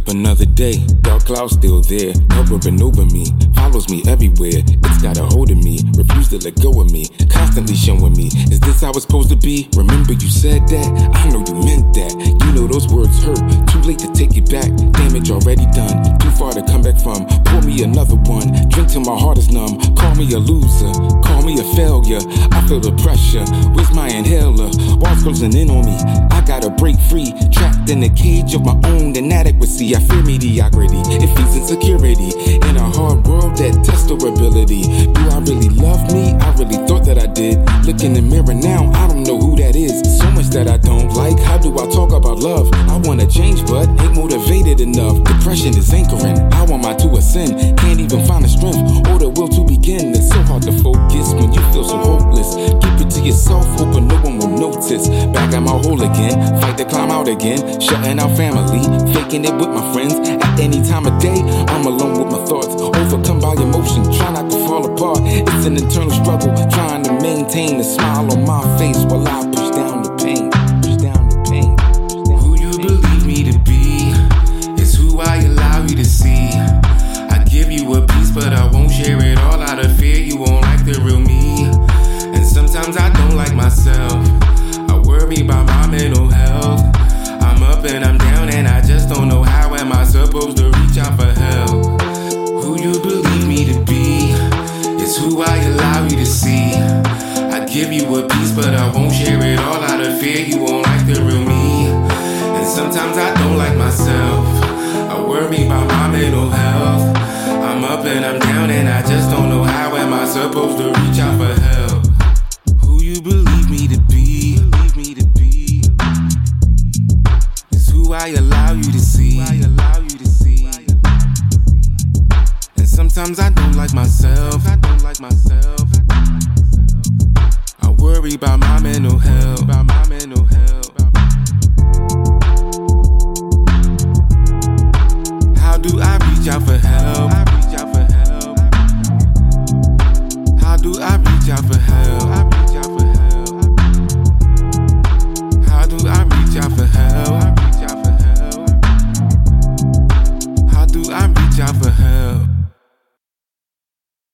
another day, dark clouds still there, hovering over me, follows me everywhere. It's got a hold of me, refuse to let go of me, constantly showing me, is this how it's supposed to be? Remember you said that, I know you meant that. You know those words hurt, too late to take it back. Damage already done, too far to come back from. Pour me another one, drink till my heart is numb. Call me a loser, call me a failure. I feel the pressure, where's my inhaler? Walls closing in on me, I gotta break free. Trapped in the cage of my own inadequacy. I fear mediocrity, it feeds insecurity. In a hard world that tests durability. Do I really love me? I really thought that I did. Look in the mirror now, I don't know who that is. So much that I don't like, how do I talk about love? I wanna change but ain't motivated enough. Depression is anchoring, how am I to ascend? Can't even find the strength or the will to begin. It's so hard to focus when you feel so hopeless. Keep it to yourself, hoping no one will notice. Back at my hole again, fight to climb out again. Shutting out family, faking it with my friends. At any time of day, I'm alone with my thoughts. Overcome by emotion, try not to fall apart. It's an internal struggle, trying to maintain a smile on my face while I push down the pain. Push down the pain. Who you believe me to be is who I allow you to see. I give you a piece, but I won't share it all out of fear you won't like the real me. And sometimes I don't like myself. I worry about my mental health. I'm up and I'm down and I just don't know how am I supposed to reach out for help. Who you believe me to be is who I allow you to see. I give you a piece but I won't share it all out of fear you won't like the real me. And sometimes I don't like myself. I worry about my mental health. I'm up and I'm down and I just don't know how am I supposed to reach out for help. Who you believe me to be is who I allow you to see. And sometimes I don't like myself. I worry about my mental health. How do I reach out for help?